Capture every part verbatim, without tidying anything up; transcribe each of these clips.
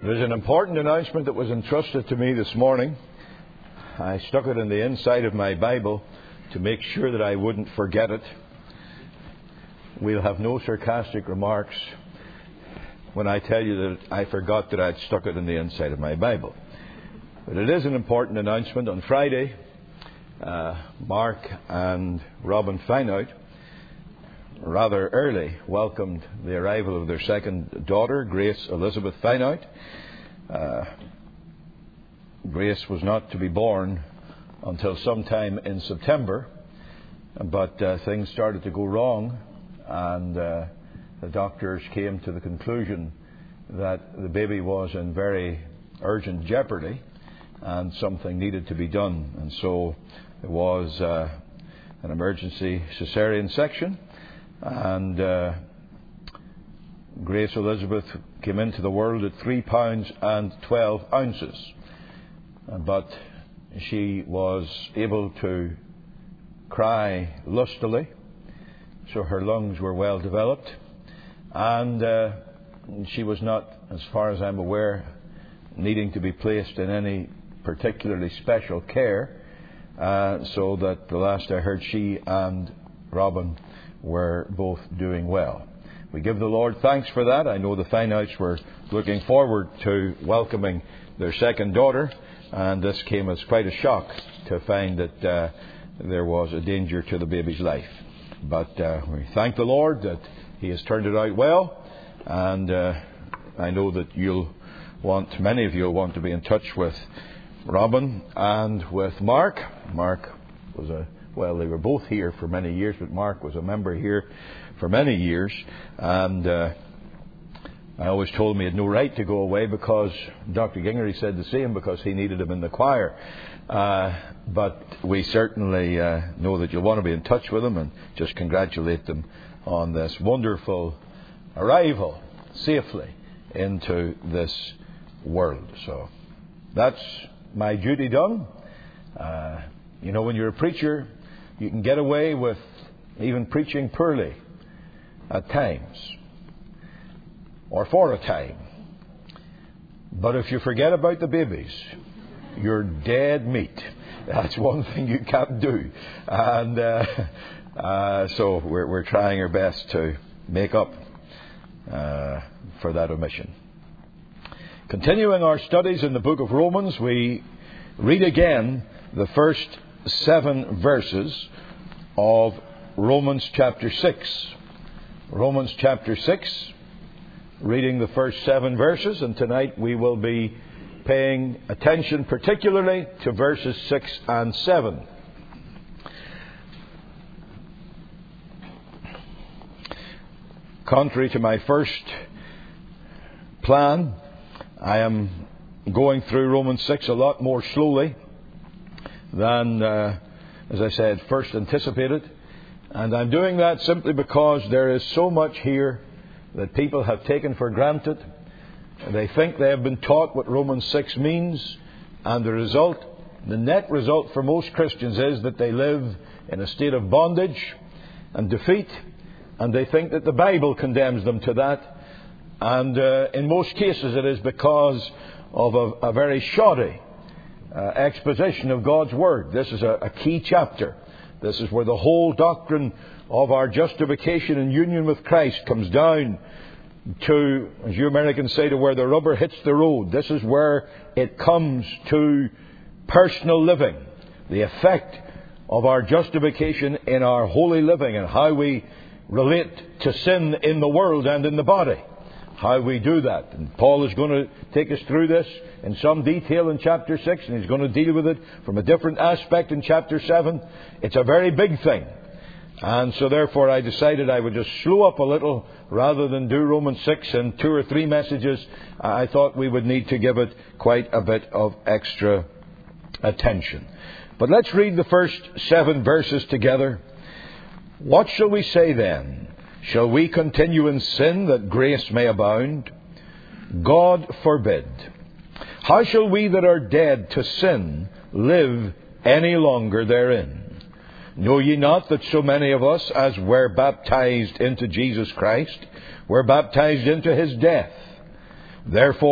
There's an important announcement that was entrusted to me this morning. I stuck it in the inside of my Bible to make sure that I wouldn't forget it. We'll have no sarcastic remarks when I tell you that I forgot that I'd stuck it in the inside of my Bible. But it is an important announcement. On Friday, uh, Mark and Robin Fineout rather early welcomed the arrival of their second daughter, Grace Elizabeth Fineout. Uh, Grace was not to be born until sometime in September, but uh, things started to go wrong, and uh, the doctors came to the conclusion that the baby was in very urgent jeopardy and something needed to be done. And so there was uh, an emergency cesarean section. And uh, Grace Elizabeth came into the world at three pounds and twelve ounces. But she was able to cry lustily, so her lungs were well developed. And uh, she was not, as far as I'm aware, needing to be placed in any particularly special care. Uh, so that the last I heard, she and Robin were both doing well. We give the Lord thanks for that. I know the Fineouts were looking forward to welcoming their second daughter, and this came as quite a shock to find that uh, there was a danger to the baby's life. But uh, we thank the Lord that He has turned it out well, and uh, I know that you'll want, many of you will want to be in touch with Robin and with Mark. Mark was a Well, they were both here for many years, but Mark was a member here for many years. And uh, I always told him he had no right to go away because Doctor Gingery said the same, because he needed him in the choir. Uh, but we certainly uh, know that you'll want to be in touch with them and just congratulate them on this wonderful arrival safely into this world. So that's my duty done. Uh, you know, when you're a preacher, you can get away with even preaching poorly at times, or for a time. But if you forget about the babies, you're dead meat. That's one thing you can't do. And uh, uh, so we're, we're trying our best to make up uh, for that omission. Continuing our studies in the book of Romans, we read again the first seven verses of Romans chapter six. Romans chapter six, reading the first seven verses, and tonight we will be paying attention particularly to verses six and seven. Contrary to my first plan, I am going through Romans six a lot more slowly than, uh, as I said, first anticipated. And I'm doing that simply because there is so much here that people have taken for granted. They think they have been taught what Romans six means, and the result, the net result for most Christians is that they live in a state of bondage and defeat, and they think that the Bible condemns them to that. And uh, in most cases it is because of a, a very shoddy Uh, exposition of God's Word. This is a, a key chapter. This is where the whole doctrine of our justification and union with Christ comes down to, as you Americans say, to where the rubber hits the road. This is where it comes to personal living, the effect of our justification in our holy living and how we relate to sin in the world and in the body. How we do that. And Paul is going to take us through this in some detail in chapter six, and he's going to deal with it from a different aspect in chapter seven. It's a very big thing. And so therefore I decided I would just slow up a little rather than do Romans six in two or three messages. I thought we would need to give it quite a bit of extra attention. But let's read the first seven verses together. What shall we say then? Shall we continue in sin that grace may abound? God forbid. How shall we that are dead to sin live any longer therein? Know ye not that so many of us as were baptized into Jesus Christ were baptized into His death? Therefore,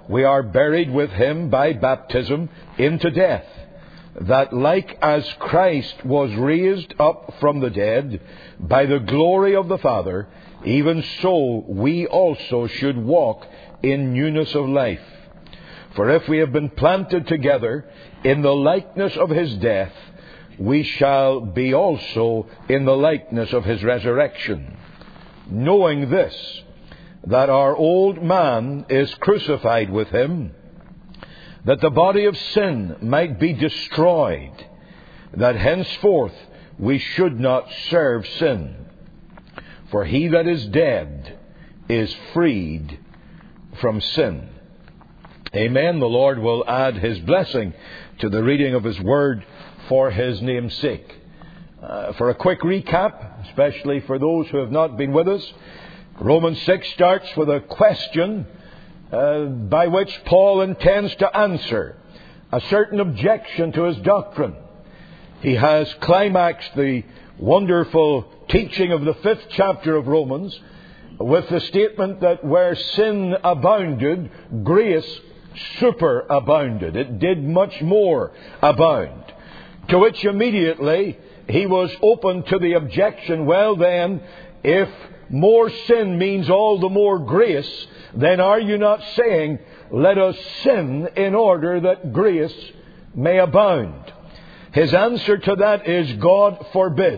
we are buried with him by baptism into death, that like as Christ was raised up from the dead by the glory of the Father, even so we also should walk in newness of life. For if we have been planted together in the likeness of his death, we shall be also in the likeness of his resurrection. Knowing this, that our old man is crucified with him, that the body of sin might be destroyed, that henceforth we should not serve sin. For he that is dead is freed from sin. Amen. The Lord will add his blessing to the reading of his word for his name's sake. Uh, for a quick recap, especially for those who have not been with us, Romans six starts with a question uh, by which Paul intends to answer a certain objection to his doctrine. He has climaxed the wonderful teaching of the fifth chapter of Romans with the statement that where sin abounded, grace superabounded. It did much more abound. To which immediately he was open to the objection, well then, if more sin means all the more grace, then are you not saying, let us sin in order that grace may abound? His answer to that is, God forbid.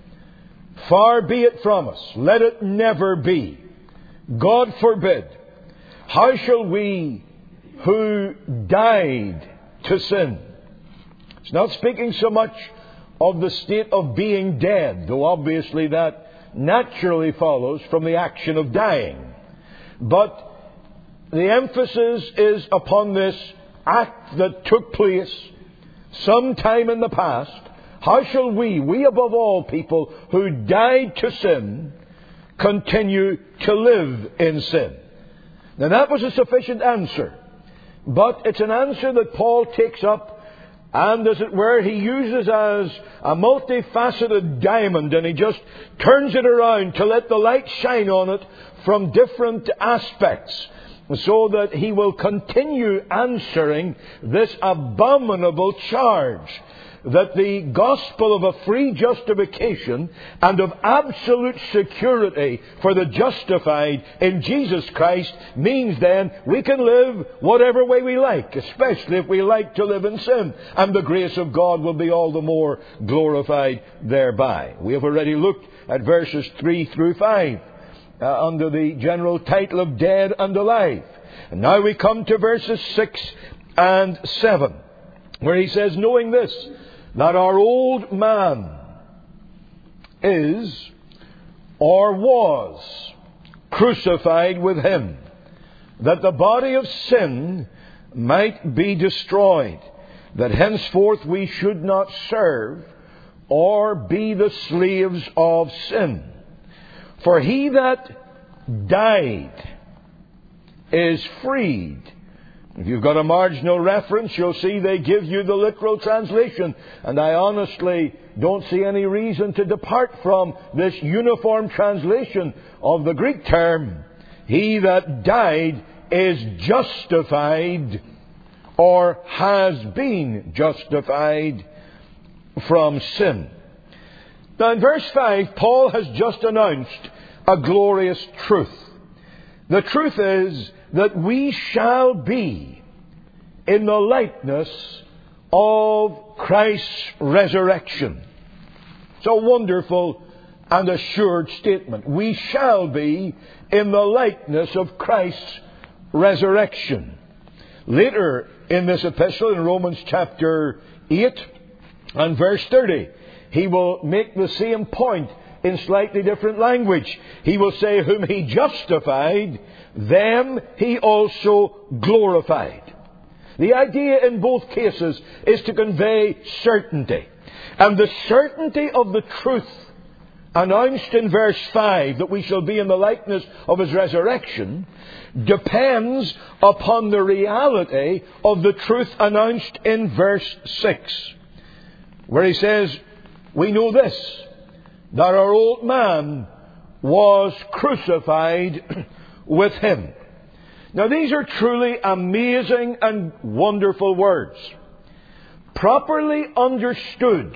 Far be it from us. Let it never be. God forbid. How shall we who died to sin? It's not speaking so much of the state of being dead, though obviously that naturally follows from the action of dying. But the emphasis is upon this act that took place sometime in the past. How shall we, we above all people who died to sin, continue to live in sin? Now that was a sufficient answer. But it's an answer that Paul takes up, and as it were, he uses as a multifaceted diamond, and he just turns it around to let the light shine on it from different aspects, so that he will continue answering this abominable charge that the gospel of a free justification and of absolute security for the justified in Jesus Christ means then we can live whatever way we like, especially if we like to live in sin, and the grace of God will be all the more glorified thereby. We have already looked at verses three through five uh, under the general title of Dead and Alive. And now we come to verses six and seven, where he says, knowing this, that our old man is or was crucified with him, that the body of sin might be destroyed, that henceforth we should not serve or be the slaves of sin. For he that died is freed. If you've got a marginal reference, you'll see they give you the literal translation. And I honestly don't see any reason to depart from this uniform translation of the Greek term. He that died is justified or has been justified from sin. Now in verse five, Paul has just announced a glorious truth. The truth is that we shall be in the likeness of Christ's resurrection. It's a wonderful and assured statement. We shall be in the likeness of Christ's resurrection. Later in this epistle, in Romans chapter eight and verse thirty, he will make the same point in slightly different language. He will say, whom he justified, them he also glorified. The idea in both cases is to convey certainty. And the certainty of the truth announced in verse five, that we shall be in the likeness of his resurrection, depends upon the reality of the truth announced in verse six, where he says, we know this, that our old man was crucified with him. Now, these are truly amazing and wonderful words. Properly understood,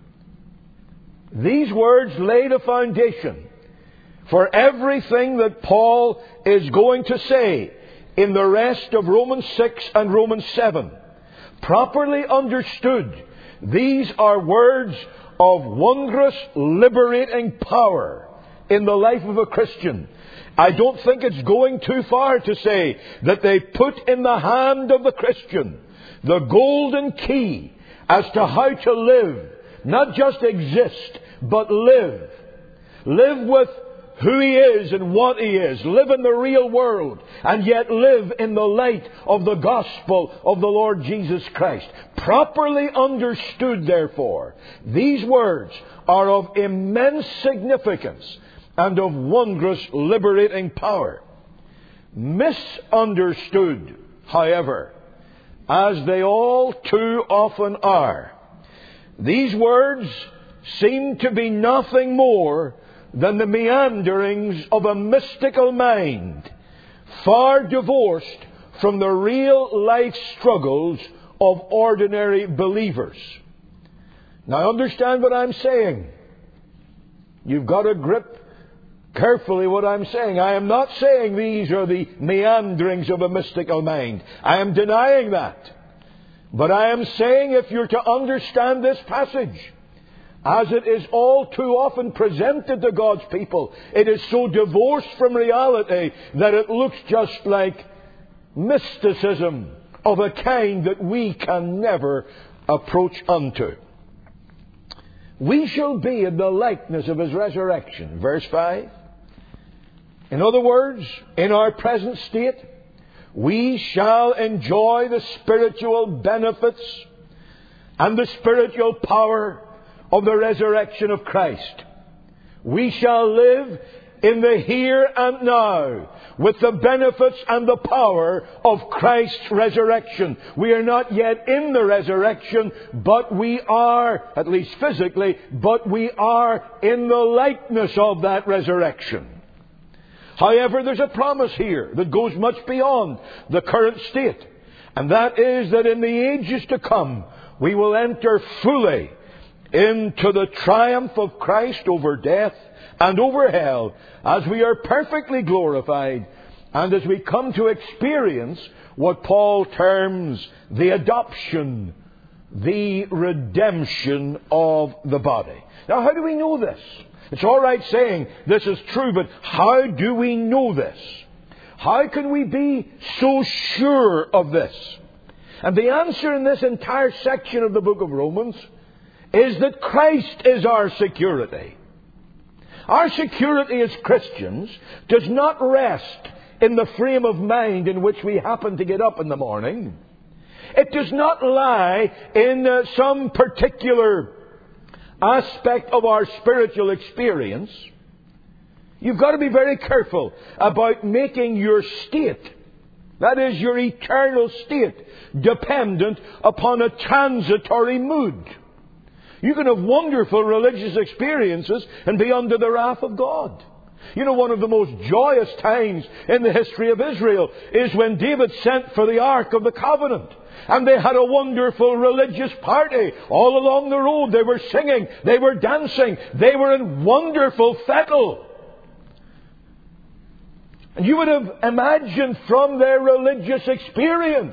these words lay the foundation for everything that Paul is going to say in the rest of Romans six and Romans seven. Properly understood, these are words of wondrous, liberating power in the life of a Christian. I don't think it's going too far to say that they put in the hand of the Christian the golden key as to how to live. Not just exist, but live. Live with who He is and what He is. Live in the real world, and yet live in the light of the gospel of the Lord Jesus Christ. Properly understood, therefore, these words are of immense significance and of wondrous liberating power. Misunderstood, however, as they all too often are, these words seem to be nothing more than the meanderings of a mystical mind, far divorced from the real life struggles of ordinary believers. Now understand what I'm saying. You've got to grip carefully what I'm saying. I am not saying these are the meanderings of a mystical mind. I am denying that. But I am saying, if you're to understand this passage, as it is all too often presented to God's people, it is so divorced from reality that it looks just like mysticism of a kind that we can never approach unto. We shall be in the likeness of His resurrection. Verse five. In other words, in our present state, we shall enjoy the spiritual benefits and the spiritual power of the resurrection of Christ. We shall live in the here and now with the benefits and the power of Christ's resurrection. We are not yet in the resurrection, but we are, at least physically, but we are in the likeness of that resurrection. However, there's a promise here that goes much beyond the current state. And that is that in the ages to come, we will enter fully into the triumph of Christ over death and over hell, as we are perfectly glorified and as we come to experience what Paul terms the adoption, the redemption of the body. Now, how do we know this? It's all right saying this is true, but how do we know this? How can we be so sure of this? And the answer in this entire section of the book of Romans is that Christ is our security. Our security as Christians does not rest in the frame of mind in which we happen to get up in the morning. It does not lie in uh, some particular aspect of our spiritual experience. You've got to be very careful about making your state, that is your eternal state, dependent upon a transitory mood. You can have wonderful religious experiences and be under the wrath of God. You know, one of the most joyous times in the history of Israel is when David sent for the Ark of the Covenant. And they had a wonderful religious party all along the road. They were singing, they were dancing, they were in wonderful fettle. And you would have imagined from their religious experience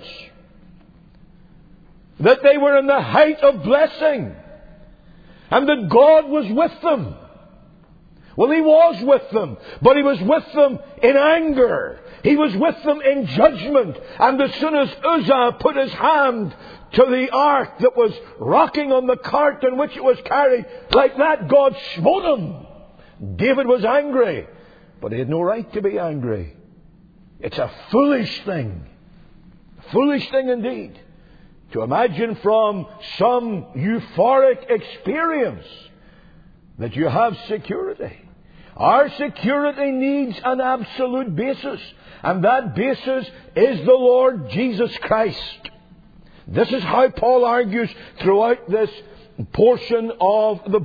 that they were in the height of blessing and that God was with them. Well, He was with them, but He was with them in anger. He was with them in judgment. And as soon as Uzzah put his hand to the ark that was rocking on the cart in which it was carried, like that, God smote him. David was angry, but he had no right to be angry. It's a foolish thing. A foolish thing indeed, to imagine from some euphoric experience that you have security. Our security needs an absolute basis, and that basis is the Lord Jesus Christ. This is how Paul argues throughout this portion of the book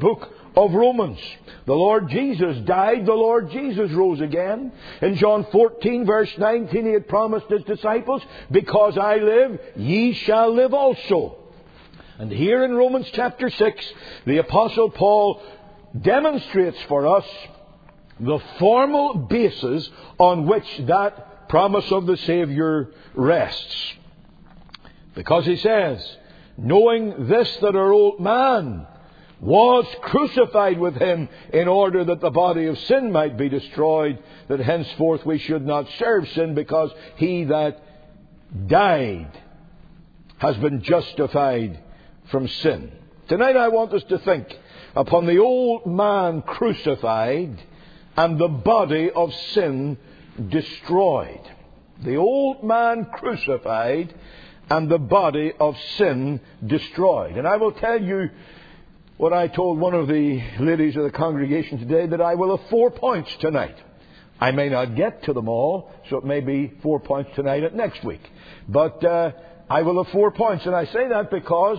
of Romans. The Lord Jesus died, the Lord Jesus rose again. In John fourteen, verse nineteen, He had promised His disciples, because I live, ye shall live also. And here in Romans chapter six, the Apostle Paul demonstrates for us the formal basis on which that promise of the Saviour rests. Because he says, knowing this, that our old man was crucified with Him, in order that the body of sin might be destroyed, that henceforth we should not serve sin, because He that died has been justified from sin. Tonight I want us to think upon the old man crucified and the body of sin destroyed. The old man crucified and the body of sin destroyed. And I will tell you what I told one of the ladies of the congregation today, that I will have four points tonight. I may not get to them all, so it may be four points tonight and next week. But uh, I will have four points. And I say that because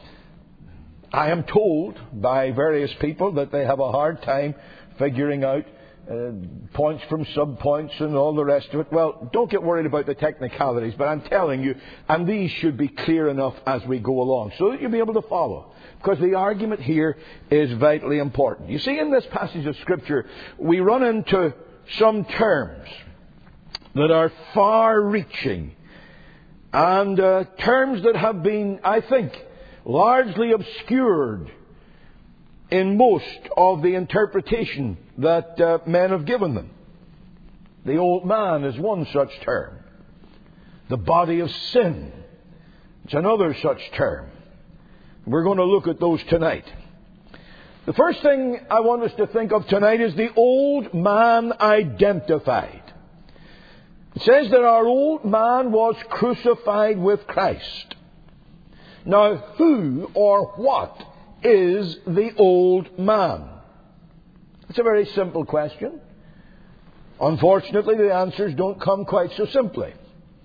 I am told by various people that they have a hard time figuring out uh, points from sub-points and all the rest of it. Well, don't get worried about the technicalities, but I'm telling you, and these should be clear enough as we go along, so that you'll be able to follow. Because the argument here is vitally important. You see, in this passage of Scripture, we run into some terms that are far-reaching, and uh, terms that have been, I think, largely obscured in most of the interpretation that uh, men have given them. The old man is one such term. The body of sin is another such term. We're going to look at those tonight. The first thing I want us to think of tonight is the old man identified. It says that our old man was crucified with Christ. Now, who or what is the old man? It's a very simple question. Unfortunately, the answers don't come quite so simply.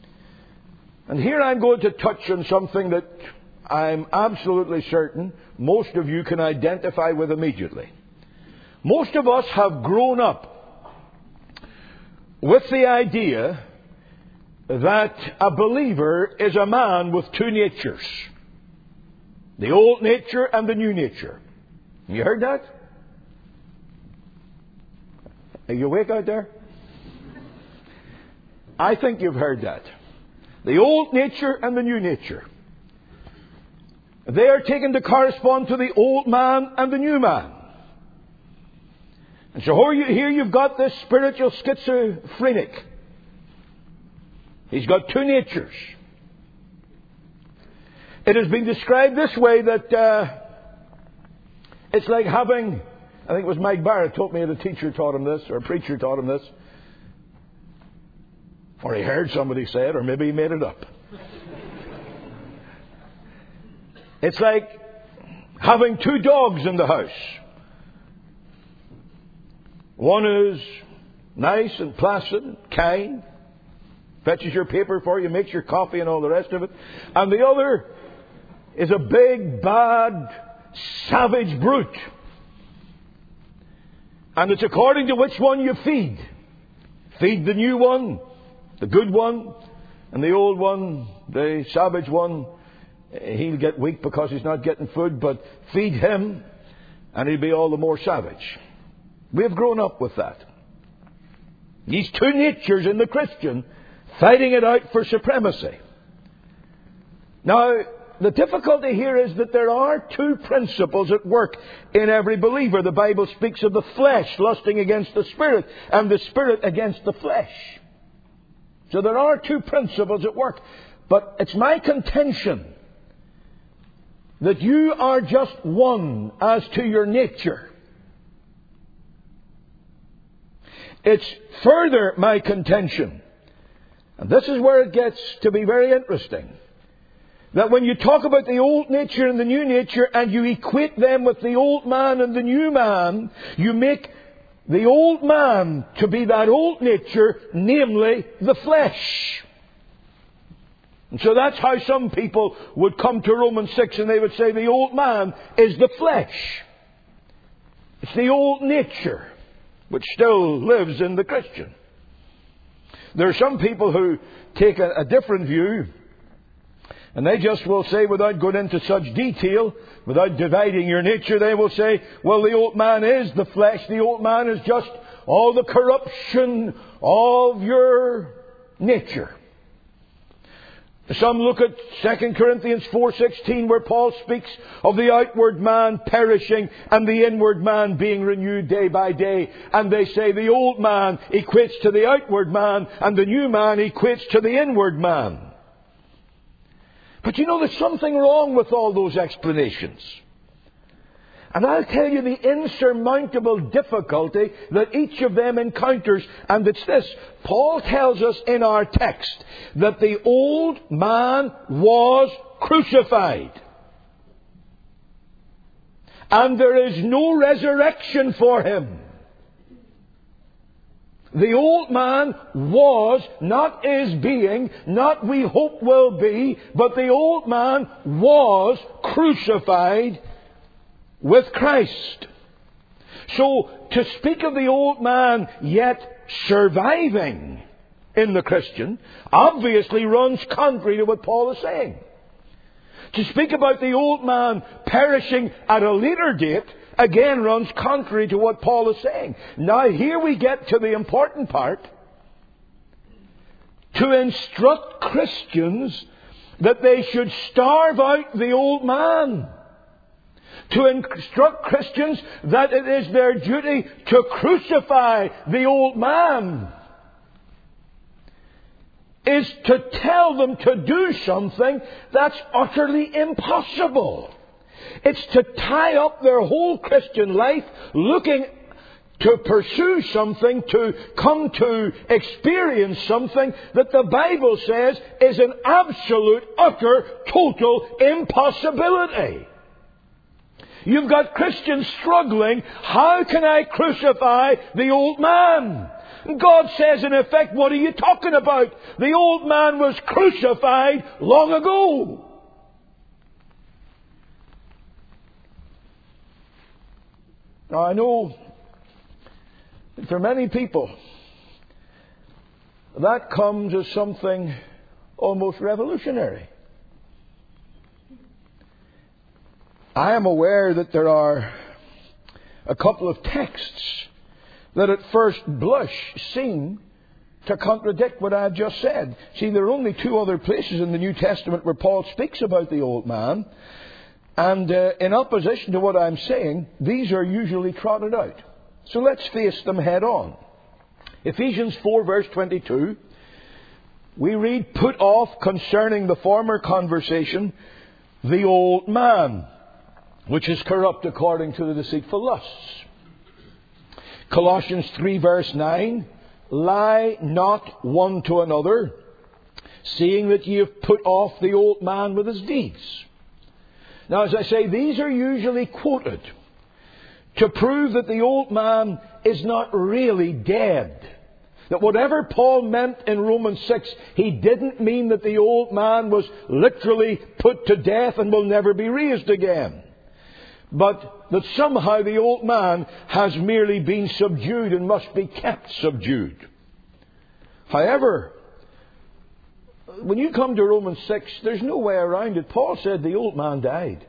And here I'm going to touch on something that I'm absolutely certain most of you can identify with immediately. Most of us have grown up with the idea that a believer is a man with two natures. The old nature and the new nature. You heard that? Are you awake out there? I think you've heard that. The old nature and the new nature. They are taken to correspond to the old man and the new man. And so here you've got this spiritual schizophrenic. He's got two natures. It has been described this way, that uh, it's like having, I think it was Mike Barrett taught me, that a teacher taught him this, or a preacher taught him this. Or he heard somebody say it, or maybe he made it up. It's like having two dogs in the house. One is nice and placid and kind, fetches your paper for you, makes your coffee and all the rest of it. And the other is a big, bad, savage brute. And it's according to which one you feed. Feed the new one, the good one, and the old one, the savage one, he'll get weak because he's not getting food, but feed him and he'll be all the more savage. We've grown up with that. These two natures in the Christian fighting it out for supremacy. Now, the difficulty here is that there are two principles at work in every believer. The Bible speaks of the flesh lusting against the spirit and the spirit against the flesh. So there are two principles at work. But it's my contention that you are just one as to your nature. It's further my contention, and this is where it gets to be very interesting, that when you talk about the old nature and the new nature and you equate them with the old man and the new man, you make the old man to be that old nature, namely the flesh. And so that's how some people would come to Romans six and they would say the old man is the flesh. It's the old nature which still lives in the Christian. There are some people who take a, a different view, and they just will say, without going into such detail, without dividing your nature, they will say, well, the old man is the flesh. The old man is just all the corruption of your nature. Some look at Second Corinthians four sixteen, where Paul speaks of the outward man perishing and the inward man being renewed day by day. And they say the old man equates to the outward man and the new man equates to the inward man. But you know, there's something wrong with all those explanations. And I'll tell you the insurmountable difficulty that each of them encounters. And it's this. Paul tells us in our text that the old man was crucified. And there is no resurrection for him. The old man was, not is being, not we hope will be, but the old man was crucified with Christ. So, to speak of the old man yet surviving in the Christian obviously runs contrary to what Paul is saying. To speak about the old man perishing at a later date again runs contrary to what Paul is saying. Now, here we get to the important part. To instruct Christians that they should starve out the old man. To instruct Christians that it is their duty to crucify the old man is to tell them to do something that's utterly impossible. It's to tie up their whole Christian life looking to pursue something, to come to experience something that the Bible says is an absolute, utter, total impossibility. You've got Christians struggling. How can I crucify the old man? God says, in effect, what are you talking about? The old man was crucified long ago. Now, I know that for many people, that comes as something almost revolutionary. I am aware that there are a couple of texts that at first blush seem to contradict what I've just said. See, there are only two other places in the New Testament where Paul speaks about the old man. And uh, in opposition to what I'm saying, these are usually trotted out. So let's face them head on. Ephesians four verse twenty-two, we read, "Put off concerning the former conversation the old man, which is corrupt according to the deceitful lusts." Colossians three verse nine, "Lie not one to another, seeing that ye have put off the old man with his deeds." Now, as I say, these are usually quoted to prove that the old man is not really dead. That whatever Paul meant in Romans six, he didn't mean that the old man was literally put to death and will never be raised again. But that somehow the old man has merely been subdued and must be kept subdued. However, when you come to Romans six, there's no way around it. Paul said the old man died.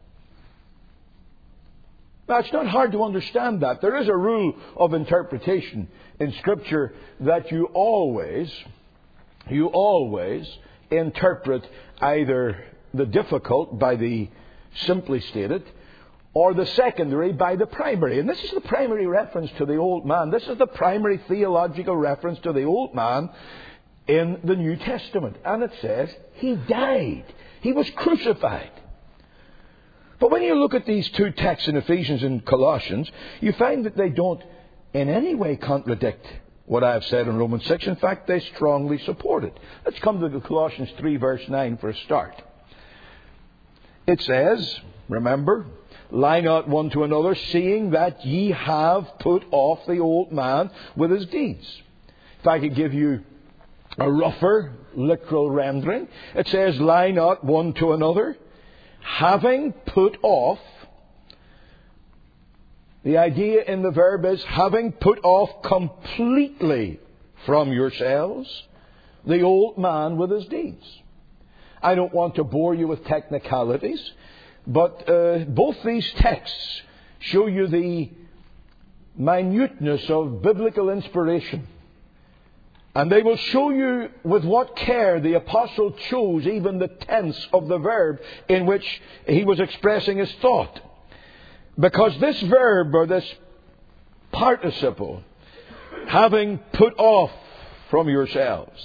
Now, it's not hard to understand that. There is a rule of interpretation in Scripture that you always, you always interpret either the difficult by the simply stated, or the secondary by the primary. And this is the primary reference to the old man. This is the primary theological reference to the old man in the New Testament. And it says, he died. He was crucified. But when you look at these two texts in Ephesians and Colossians, you find that they don't in any way contradict what I have said in Romans six. In fact, they strongly support it. Let's come to Colossians three verse nine for a start. It says, remember, "Lie not one to another, seeing that ye have put off the old man with his deeds." If I could give you a rougher literal rendering, it says, "Lie not one to another, having put off The idea in the verb is having put off completely from yourselves the old man with his deeds. I don't want to bore you with technicalities, but uh, both these texts show you the minuteness of biblical inspiration. And they will show you with what care the apostle chose even the tense of the verb in which he was expressing his thought. Because this verb, or this participle, having put off from yourselves,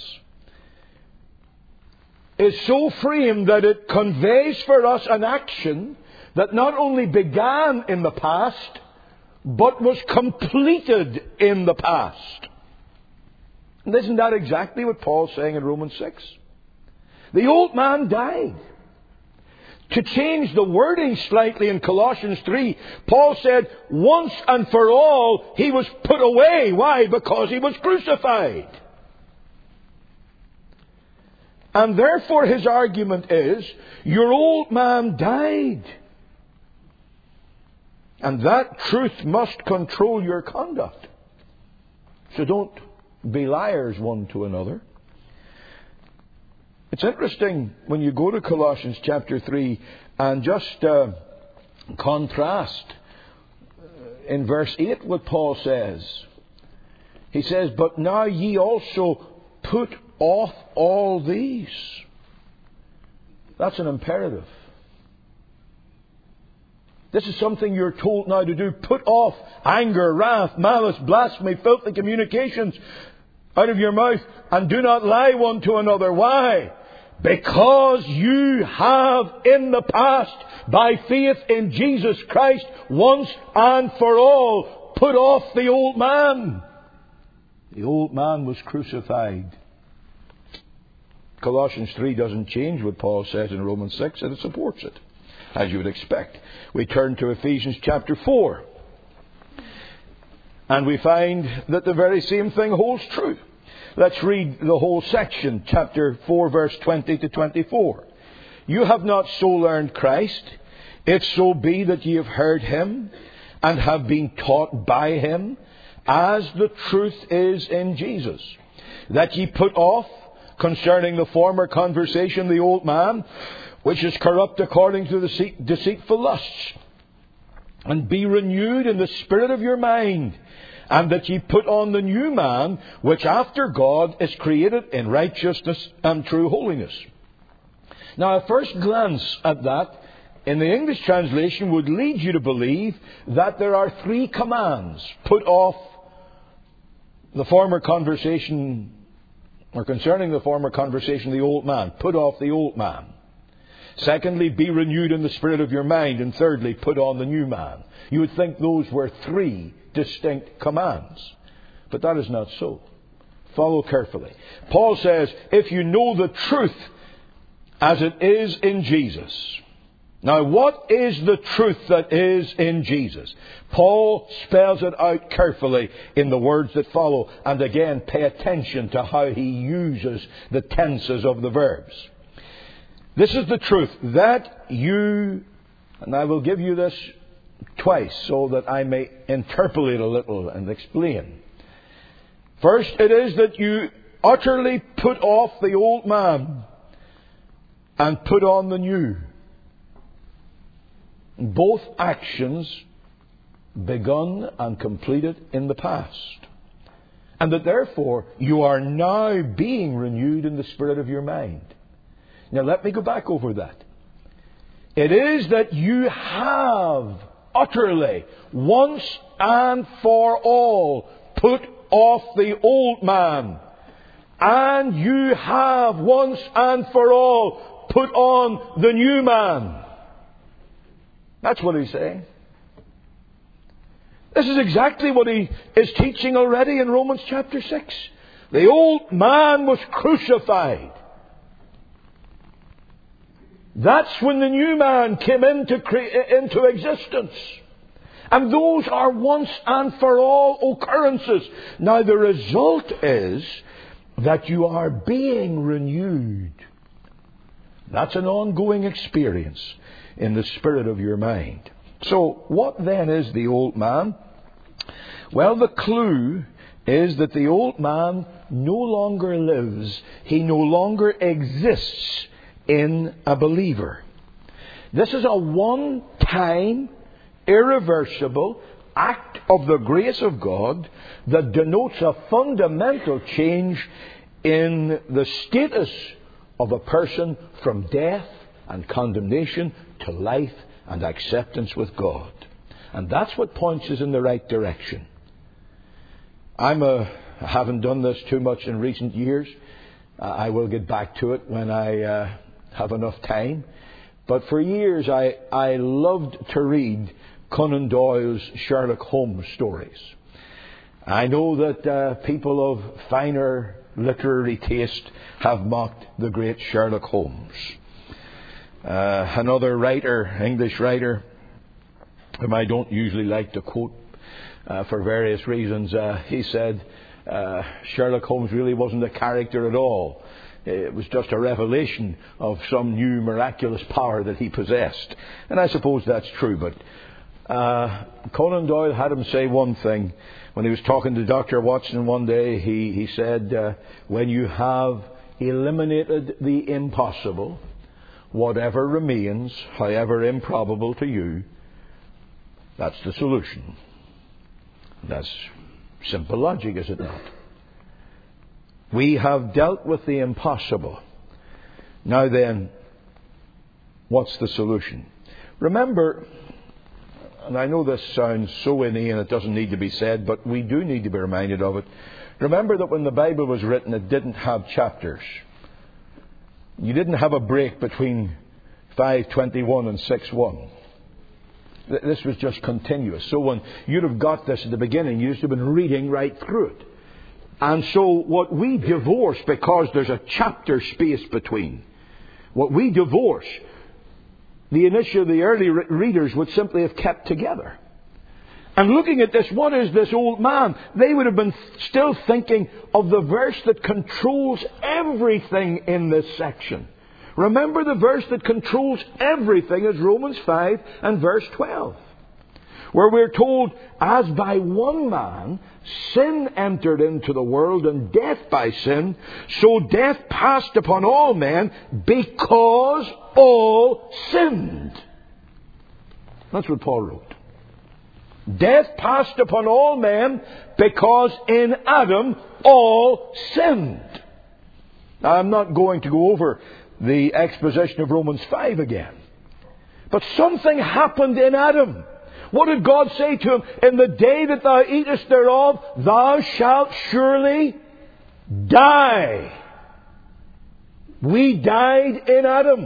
is so framed that it conveys for us an action that not only began in the past, but was completed in the past. And isn't that exactly what Paul's saying in Romans six? The old man died. To change the wording slightly in Colossians three, Paul said, once and for all, he was put away. Why? Because he was crucified. And therefore his argument is, your old man died. And that truth must control your conduct. So don't be liars one to another. It's interesting when you go to Colossians chapter three and just uh, contrast in verse eight what Paul says. He says, but now ye also put off all these. That's an imperative. This is something you're told now to do. Put off anger, wrath, malice, blasphemy, filthy communications out of your mouth, and do not lie one to another. Why? Because you have in the past, by faith in Jesus Christ, once and for all, put off the old man. The old man was crucified. Colossians three doesn't change what Paul says in Romans six, and it supports it, as you would expect. We turn to Ephesians chapter four. And we find that the very same thing holds true. Let's read the whole section, chapter four, verse twenty to twenty-four. You have not so learned Christ, if so be that ye have heard him, and have been taught by him, as the truth is in Jesus, that ye put off, concerning the former conversation, the old man, which is corrupt according to the deceitful lusts, and be renewed in the spirit of your mind, and that ye put on the new man, which after God is created in righteousness and true holiness. Now, a first glance at that in the English translation would lead you to believe that there are three commands. Put off the former conversation, or concerning the former conversation, the old man. Put off the old man. Secondly, be renewed in the spirit of your mind. And thirdly, put on the new man. You would think those were three distinct commands. But that is not so. Follow carefully. Paul says, if you know the truth as it is in Jesus. Now, what is the truth that is in Jesus? Paul spells it out carefully in the words that follow. And again, pay attention to how he uses the tenses of the verbs. This is the truth, that you, and I will give you this twice so that I may interpolate a little and explain. First, it is that you utterly put off the old man and put on the new. Both actions begun and completed in the past. And that therefore you are now being renewed in the spirit of your mind. Now let me go back over that. It is that you have utterly, once and for all, put off the old man. And you have once and for all put on the new man. That's what he's saying. This is exactly what he is teaching already in Romans chapter six. The old man was crucified. That's when the new man came into, cre- into existence. And those are once and for all occurrences. Now the result is that you are being renewed. That's an ongoing experience in the spirit of your mind. So, what then is the old man? Well, the clue is that the old man no longer lives. He no longer exists in a believer. This is a one-time, irreversible act of the grace of God that denotes a fundamental change in the status of a person from death and condemnation to life and acceptance with God. And that's what points us in the right direction. I'm a, I haven't done this too much in recent years. Uh, I will get back to it when I uh, have enough time. But for years I, I loved to read Conan Doyle's Sherlock Holmes stories. I know that uh, people of finer literary taste have mocked the great Sherlock Holmes. Uh, another writer, English writer, whom I don't usually like to quote uh, for various reasons, uh, he said uh, Sherlock Holmes really wasn't a character at all. It was just a revelation of some new miraculous power that he possessed. And I suppose that's true, but uh, Conan Doyle had him say one thing. When he was talking to Doctor Watson one day, he, he said, uh, when you have eliminated the impossible, whatever remains, however improbable to you, that's the solution. That's simple logic, is it not? We have dealt with the impossible. Now then, what's the solution? Remember, and I know this sounds so inane it doesn't need to be said, but we do need to be reminded of it. Remember that when the Bible was written, it didn't have chapters. You didn't have a break between five twenty-one and six one. This was just continuous. So when you'd have got this at the beginning, you'd have been reading right through it. And so what we divorce, because there's a chapter space between, what we divorce, the initial, the early re- readers would simply have kept together. And looking at this, what is this old man? They would have been still thinking of the verse that controls everything in this section. Remember, the verse that controls everything is Romans five and verse twelve. Where we're told, as by one man sin entered into the world, and death by sin, so death passed upon all men because all sinned. That's what Paul wrote. Death passed upon all men because in Adam all sinned. Now, I'm not going to go over the exposition of Romans five again. But something happened in Adam. What did God say to him? In the day that thou eatest thereof, thou shalt surely die. We died in Adam.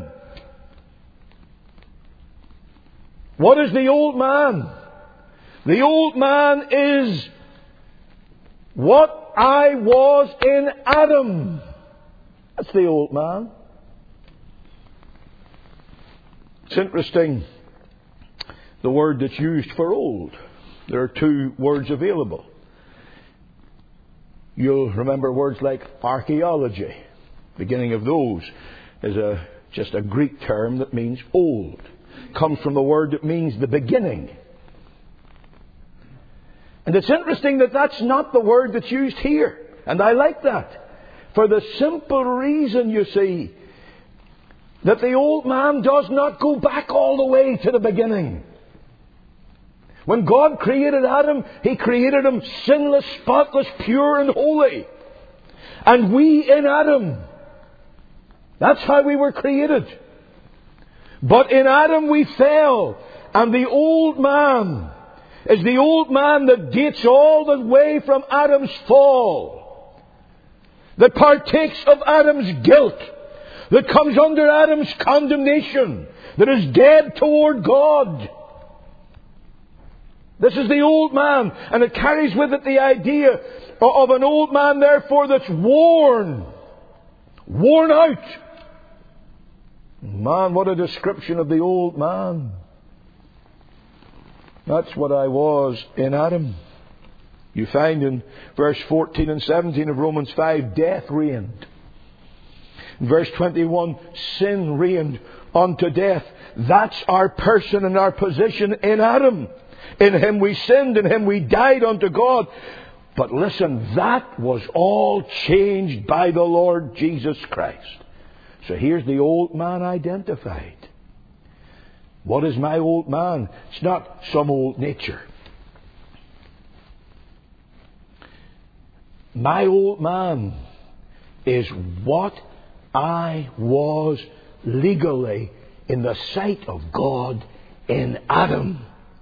What is the old man? The old man is what I was in Adam. That's the old man. It's interesting, the word that's used for old. There are two words available. You'll remember words like archaeology. The beginning of those is a, just a Greek term that means old. It comes from the word that means the beginning. And it's interesting that that's not the word that's used here. And I like that. For the simple reason, you see, that the old man does not go back all the way to the beginning. When God created Adam, He created him sinless, spotless, pure and holy. And we in Adam, that's how we were created. But in Adam we fell. And the old man is the old man that dates all the way from Adam's fall. That partakes of Adam's guilt. That comes under Adam's condemnation. That is dead toward God. This is the old man. And it carries with it the idea of an old man, therefore, that's worn. Worn out. Man, what a description of the old man. That's what I was in Adam. You find in verse fourteen and seventeen of Romans five, death reigned. In verse twenty-one, sin reigned unto death. That's our person and our position in Adam. In him we sinned, in him we died unto God. But listen, that was all changed by the Lord Jesus Christ. So here's the old man identified. What is my old man? It's not some old nature. My old man is what I was legally in the sight of God in Adam.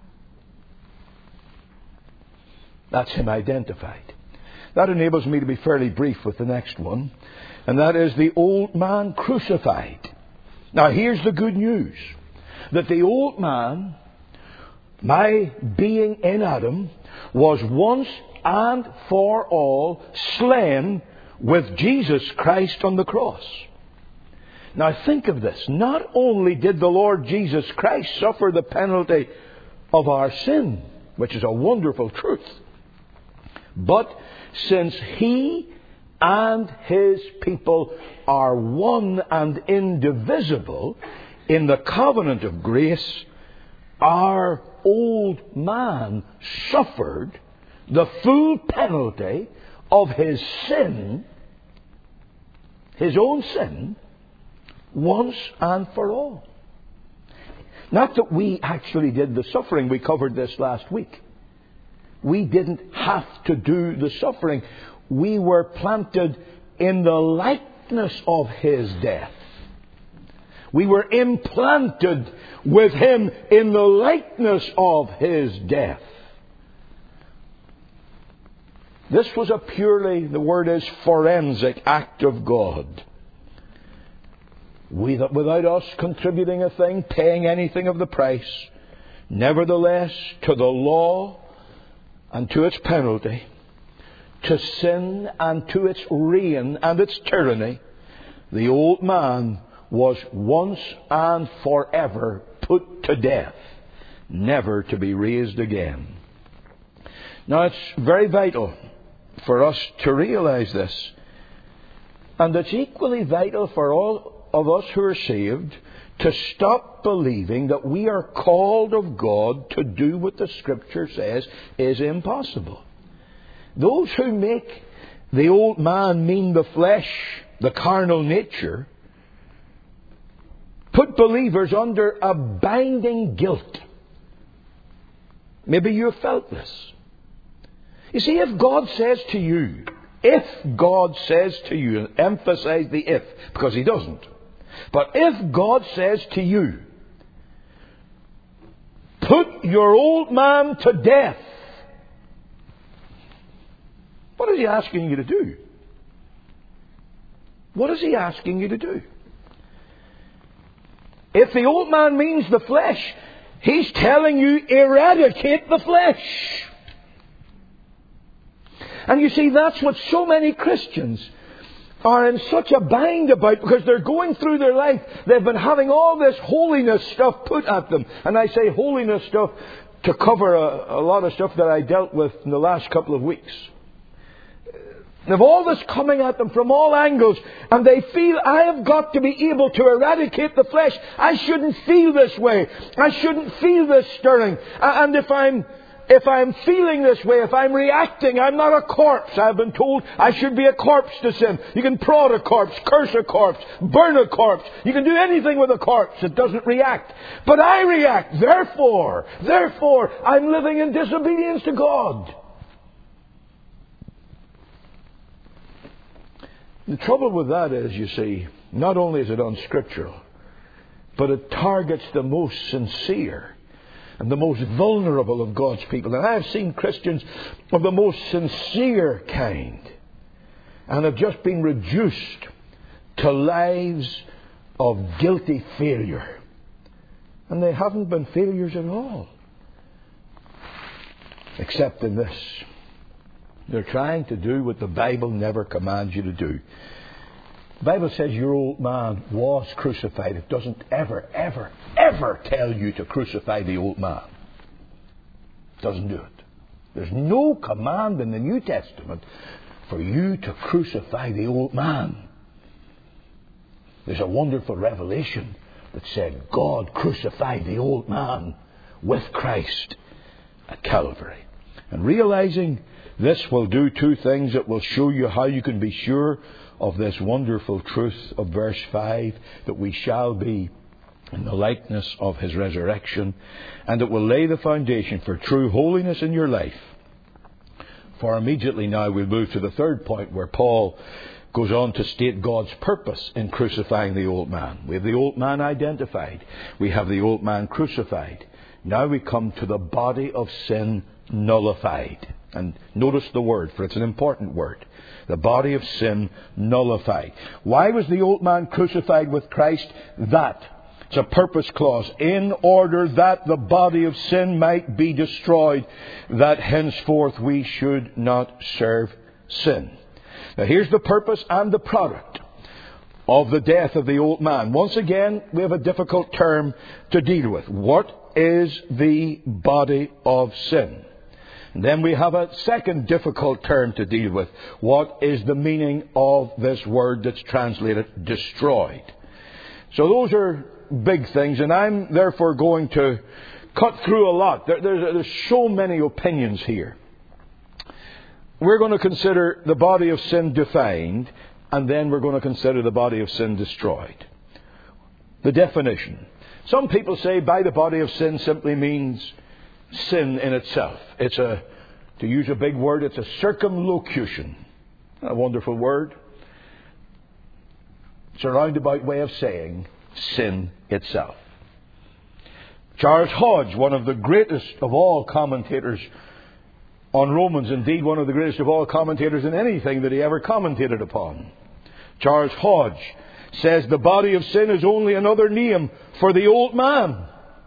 That's him identified. That enables me to be fairly brief with the next one. And that is the old man crucified. Now here's the good news. That the old man, my being in Adam, was once and for all slain with Jesus Christ on the cross. Now think of this. Not only did the Lord Jesus Christ suffer the penalty of our sin, which is a wonderful truth, but since He and His people are one and indivisible in the covenant of grace, our old man suffered the full penalty of his sin, his own sin, once and for all. Not that we actually did the suffering. We covered this last week. We didn't have to do the suffering. We were planted in the likeness of His death. We were implanted with Him in the likeness of His death. This was a purely, the word is forensic, act of God. We, without us contributing a thing, paying anything of the price, nevertheless, to the law and to its penalty, to sin and to its reign and its tyranny, the old man was once and forever put to death, never to be raised again. Now it's very vital for us to realize this. And it's equally vital for all of us who are saved to stop believing that we are called of God to do what the Scripture says is impossible. Those who make the old man mean the flesh, the carnal nature, put believers under a binding guilt. Maybe you've felt this. You see, if God says to you, if God says to you, and emphasize the if, because He doesn't, but if God says to you, put your old man to death, what is He asking you to do? What is He asking you to do? If the old man means the flesh, He's telling you, eradicate the flesh. And you see, that's what so many Christians are in such a bind about, because they're going through their life. They've been having all this holiness stuff put at them. And I say holiness stuff to cover a, a lot of stuff that I dealt with in the last couple of weeks. They've all this coming at them from all angles, and they feel, I have got to be able to eradicate the flesh. I shouldn't feel this way. I shouldn't feel this stirring. And if I'm If I'm feeling this way, if I'm reacting, I'm not a corpse. I've been told I should be a corpse to sin. You can prod a corpse, curse a corpse, burn a corpse. You can do anything with a corpse. It doesn't react. But I react. Therefore, therefore, I'm living in disobedience to God. The trouble with that is, you see, not only is it unscriptural, but it targets the most sincere and the most vulnerable of God's people. And I've seen Christians of the most sincere kind, and have just been reduced to lives of guilty failure. And they haven't been failures at all. Except in this. They're trying to do what the Bible never commands you to do. The Bible says your old man was crucified. It doesn't ever, ever, ever tell you to crucify the old man. It doesn't do it. There's no command in the New Testament for you to crucify the old man. There's a wonderful revelation that said God crucified the old man with Christ at Calvary. And realizing this will do two things. It will show you how you can be sure of this wonderful truth of verse five, that we shall be in the likeness of His resurrection, and it will lay the foundation for true holiness in your life. For immediately now we'll move to the third point, where Paul goes on to state God's purpose in crucifying the old man. We have the old man identified. We have the old man crucified. Now we come to the body of sin nullified. And notice the word, for it's an important word. The body of sin nullified. Why was the old man crucified with Christ? That. It's a purpose clause. In order that the body of sin might be destroyed, that henceforth we should not serve sin. Now here's the purpose and the product of the death of the old man. Once again, we have a difficult term to deal with. What is the body of sin? And then we have a second difficult term to deal with. What is the meaning of this word that's translated destroyed? So those are big things, and I'm therefore going to cut through a lot. There, there's, there's so many opinions here. We're going to consider the body of sin defined, and then we're going to consider the body of sin destroyed. The definition. Some people say by the body of sin simply means sin in itself. It's a, to use a big word, it's a circumlocution. A wonderful word. It's a roundabout way of saying sin itself. Charles Hodge, one of the greatest of all commentators on Romans, indeed one of the greatest of all commentators in anything that he ever commentated upon, Charles Hodge says the body of sin is only another name for the old man.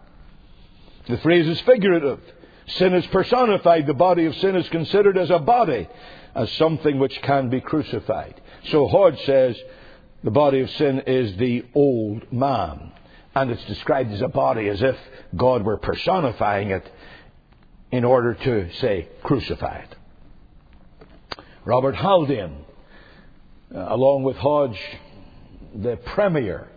The phrase is figurative. Sin is personified. The body of sin is considered as a body, as something which can be crucified. So Hodge says the body of sin is the old man. And it's described as a body, as if God were personifying it in order to say, crucify it. Robert Haldane, uh, along with Hodge, the premier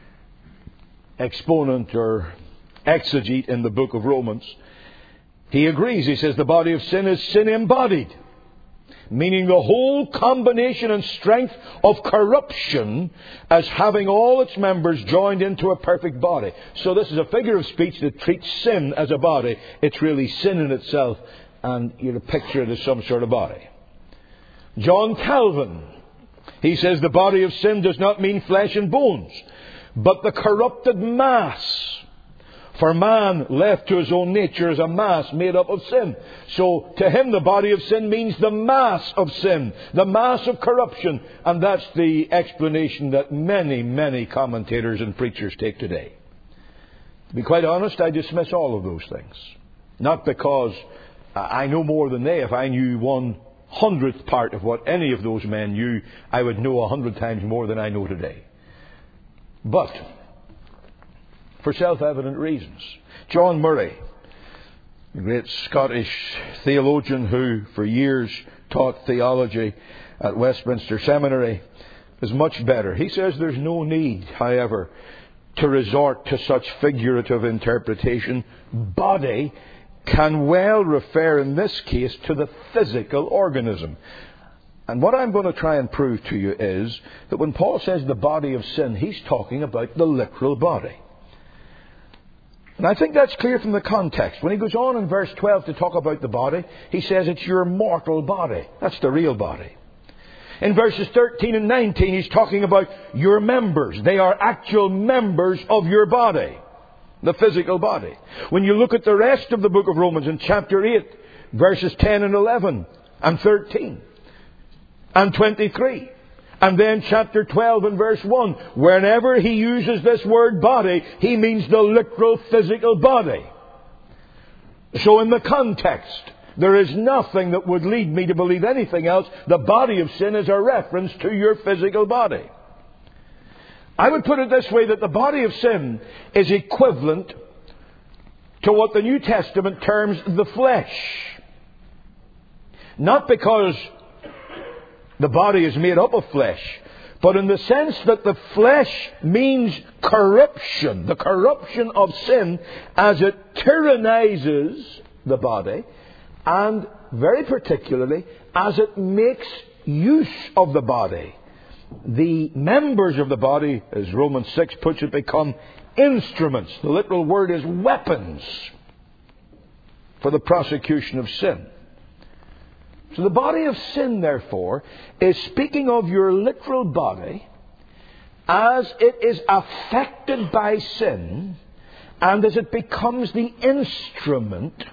exponent or exegete in the book of Romans, he agrees. He says the body of sin is sin embodied, meaning the whole combination and strength of corruption as having all its members joined into a perfect body. So this is a figure of speech that treats sin as a body. It's really sin in itself, and you picture it as some sort of body. John Calvin, he says the body of sin does not mean flesh and bones, but the corrupted mass. For man left to his own nature is a mass made up of sin. So to him the body of sin means the mass of sin, the mass of corruption. And that's the explanation that many, many commentators and preachers take today. To be quite honest, I dismiss all of those things. Not because I know more than they. If I knew one hundredth part of what any of those men knew, I would know a hundred times more than I know today. But for self-evident reasons. John Murray, the great Scottish theologian who for years taught theology at Westminster Seminary, is much better. He says there's no need, however, to resort to such figurative interpretation. Body can well refer in this case to the physical organism. And what I'm going to try and prove to you is that when Paul says the body of sin, he's talking about the literal body. And I think that's clear from the context. When he goes on in verse twelve to talk about the body, he says it's your mortal body. That's the real body. In verses thirteen and nineteen, he's talking about your members. They are actual members of your body, the physical body. When you look at the rest of the book of Romans in chapter eight, verses ten and eleven and thirteen and twenty-three, and then chapter twelve and verse one, whenever he uses this word body, he means the literal physical body. So in the context, there is nothing that would lead me to believe anything else. The body of sin is a reference to your physical body. I would put it this way, that the body of sin is equivalent to what the New Testament terms the flesh. Not because the body is made up of flesh, but in the sense that the flesh means corruption, the corruption of sin as it tyrannizes the body, and very particularly as it makes use of the body. The members of the body, as Romans six puts it, become instruments. The literal word is weapons for the prosecution of sin. So the body of sin, therefore, is speaking of your literal body as it is affected by sin and as it becomes the instrument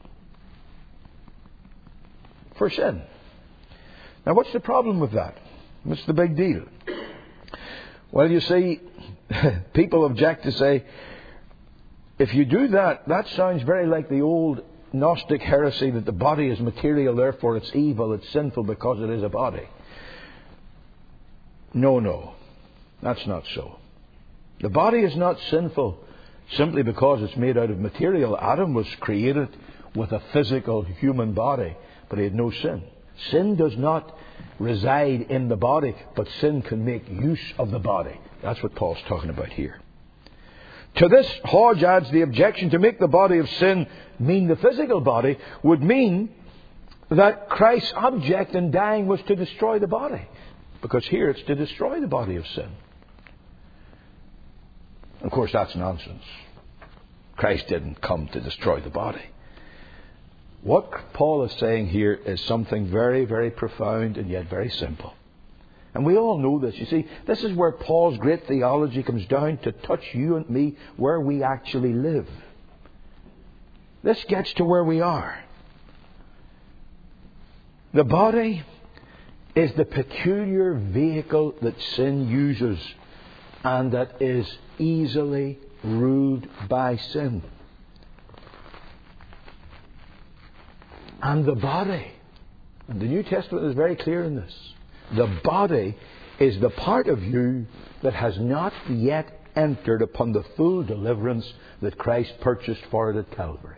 for sin. Now, what's the problem with that? What's the big deal? Well, you see, people object to say, if you do that, that sounds very like the old Gnostic heresy that the body is material, therefore it's evil, it's sinful because it is a body. No, no. That's not so. The body is not sinful simply because it's made out of material. Adam was created with a physical human body, but he had no sin. Sin does not reside in the body, but sin can make use of the body. That's what Paul's talking about here. To this, Hodge adds the objection: to make the body of sin mean the physical body would mean that Christ's object in dying was to destroy the body. Because here it's to destroy the body of sin. Of course, that's nonsense. Christ didn't come to destroy the body. What Paul is saying here is something very, very profound and yet very simple. And we all know this. You see, this is where Paul's great theology comes down to touch you and me where we actually live. This gets to where we are. The body is the peculiar vehicle that sin uses and that is easily ruled by sin. And the body, and the New Testament is very clear in this, the body is the part of you that has not yet entered upon the full deliverance that Christ purchased for it at Calvary.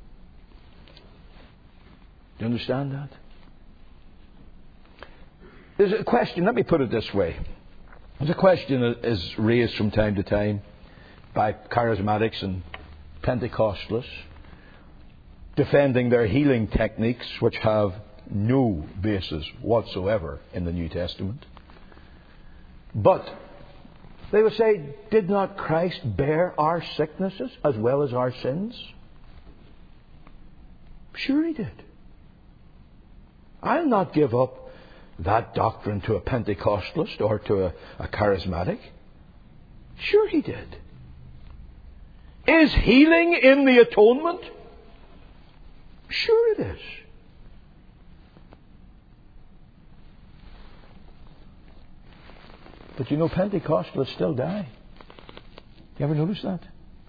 Do you understand that? There's a question, let me put it this way. There's a question that is raised from time to time by charismatics and Pentecostalists defending their healing techniques, which have no basis whatsoever in the New Testament. But they would say, did not Christ bear our sicknesses as well as our sins? Sure He did. I'll not give up that doctrine to a Pentecostalist or to a, a charismatic. Sure He did. Is healing in the atonement? Sure it is. But you know, Pentecostalists still die. You ever notice that?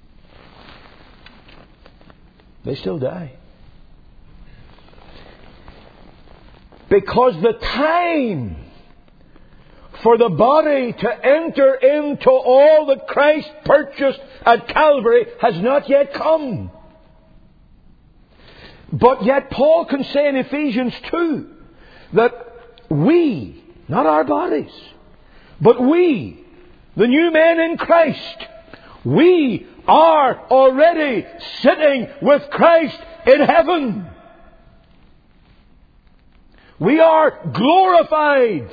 They still die. Because the time for the body to enter into all that Christ purchased at Calvary has not yet come. But yet Paul can say in Ephesians two that we, not our bodies, but we, the new men in Christ, we are already sitting with Christ in heaven. We are glorified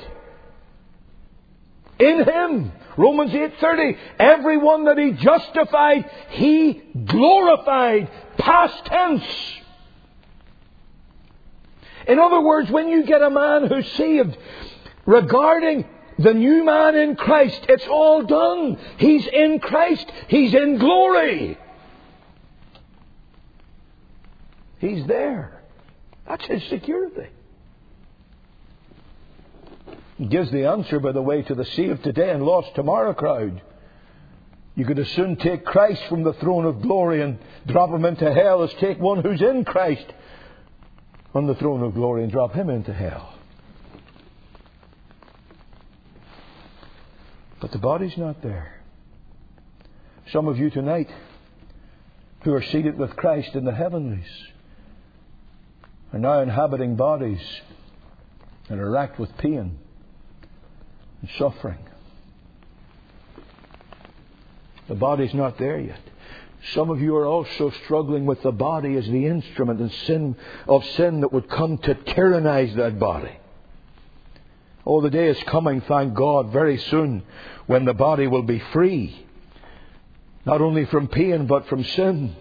in Him. Romans eight thirty. Everyone that He justified, He glorified. Past tense. In other words, when you get a man who's saved, regarding the new man in Christ, it's all done. He's in Christ. He's in glory. He's there. That's his security. He gives the answer, by the way, to the saved today and lost tomorrow crowd. You could as soon take Christ from the throne of glory and drop Him into hell as take one who's in Christ on the throne of glory and drop him into hell. But the body's not there. Some of you tonight who are seated with Christ in the heavenlies are now inhabiting bodies that are racked with pain and suffering. The body's not there yet. Some of you are also struggling with the body as the instrument and sin of sin that would come to tyrannize that body. Oh, the day is coming, thank God, very soon, when the body will be free. Not only from pain, but from sin.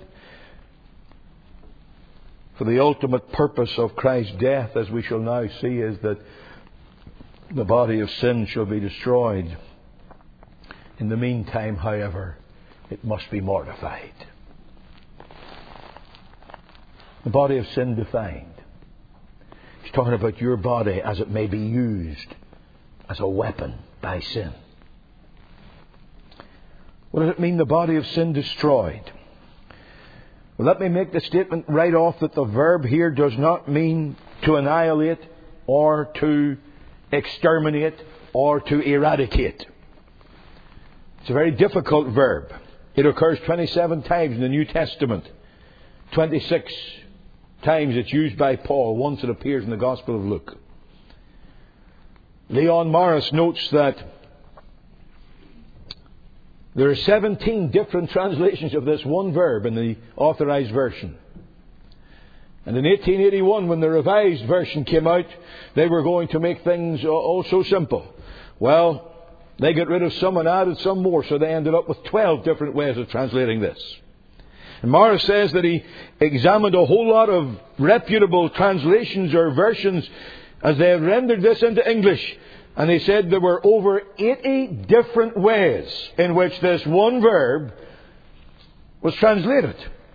For the ultimate purpose of Christ's death, as we shall now see, is that the body of sin shall be destroyed. In the meantime, however, it must be mortified. The body of sin defined. He's talking about your body as it may be used as a weapon by sin. What does it mean, the body of sin destroyed? Well, let me make the statement right off that the verb here does not mean to annihilate or to exterminate or to eradicate. It's a very difficult verb. It occurs twenty-seven times in the New Testament. twenty-six times it's used by Paul. Once it appears in the Gospel of Luke. Leon Morris notes that there are seventeen different translations of this one verb in the Authorized Version. And in eighteen eighty-one, when the Revised Version came out, they were going to make things oh so simple. Well, they got rid of some and added some more, so they ended up with twelve different ways of translating this. And Morris says that he examined a whole lot of reputable translations or versions as they had rendered this into English. And he said there were over eighty different ways in which this one verb was translated.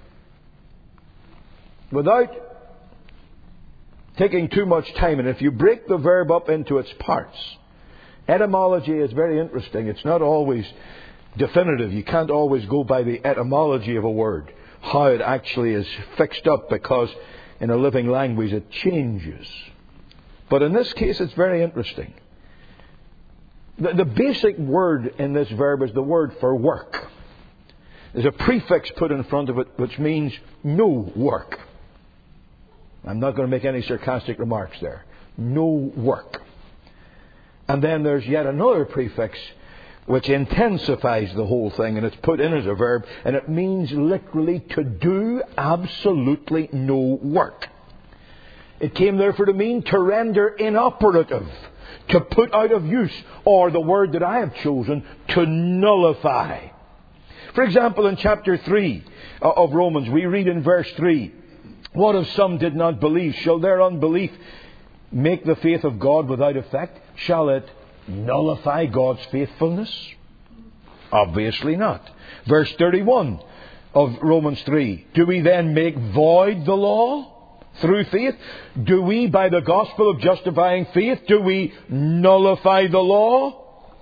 Without taking too much time, and if you break the verb up into its parts, etymology is very interesting. It's not always definitive. You can't always go by the etymology of a word, how it actually is fixed up, because in a living language it changes. But in this case it's very interesting. The, the basic word in this verb is the word for work. There's a prefix put in front of it which means no work. I'm not going to make any sarcastic remarks there. No work. And then there's yet another prefix which intensifies the whole thing, and it's put in as a verb, and it means literally to do absolutely no work. It came therefore to mean to render inoperative, to put out of use, or the word that I have chosen, to nullify. For example, in chapter three of Romans, we read in verse three, "What if some did not believe? Shall their unbelief make the faith of God without effect? Shall it nullify God's faithfulness? Obviously not." Verse thirty-one of Romans three, "Do we then make void the law through faith? Do we, by the gospel of justifying faith, do we nullify the law?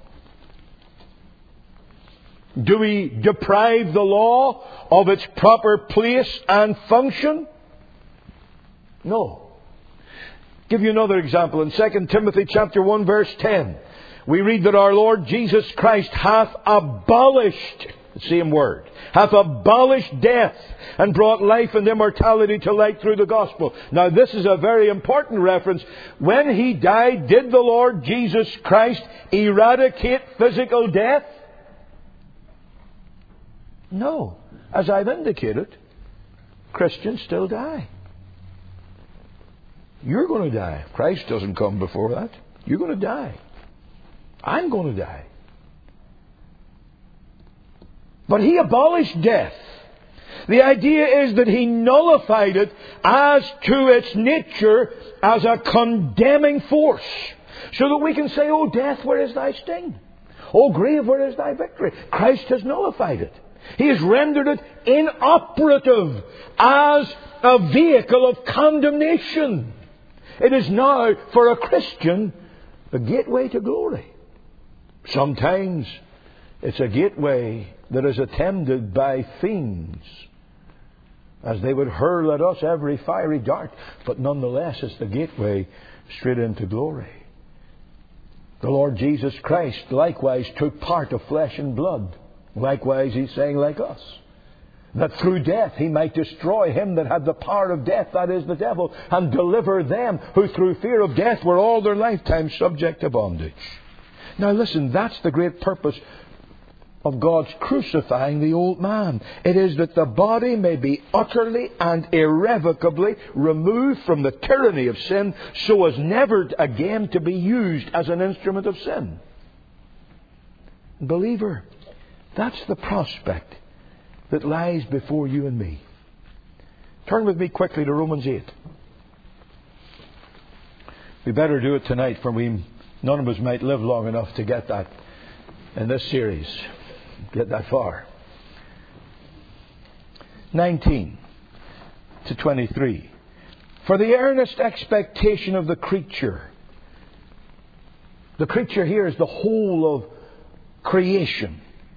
Do we deprive the law of its proper place and function? No." Give you another example. In Second Timothy chapter one verse ten, we read that our Lord Jesus Christ hath abolished, the same word, hath abolished death and brought life and immortality to light through the gospel. Now this is a very important reference. When He died, did the Lord Jesus Christ eradicate physical death? No. As I've indicated, Christians still die. You're going to die. Christ doesn't come before that. You're going to die. I'm going to die. But He abolished death. The idea is that He nullified it as to its nature as a condemning force. So that we can say, "Oh death, where is thy sting? Oh grave, where is thy victory?" Christ has nullified it. He has rendered it inoperative as a vehicle of condemnation. It is now, for a Christian, a gateway to glory. Sometimes it's a gateway that is attended by fiends, as they would hurl at us every fiery dart. But nonetheless, it's the gateway straight into glory. The Lord Jesus Christ likewise took part of flesh and blood. Likewise, He's saying, like us, that through death He might destroy him that had the power of death, that is, the devil, and deliver them who through fear of death were all their lifetime subject to bondage. Now listen, that's the great purpose of God's crucifying the old man. It is that the body may be utterly and irrevocably removed from the tyranny of sin, so as never again to be used as an instrument of sin. Believer, that's the prospect that lies before you and me. Turn with me quickly to Romans eight. We better do it tonight, for we none of us might live long enough to get that in this series. Get that far. nineteen to twenty-three. For the earnest expectation of the creature. The creature here is the whole of creation.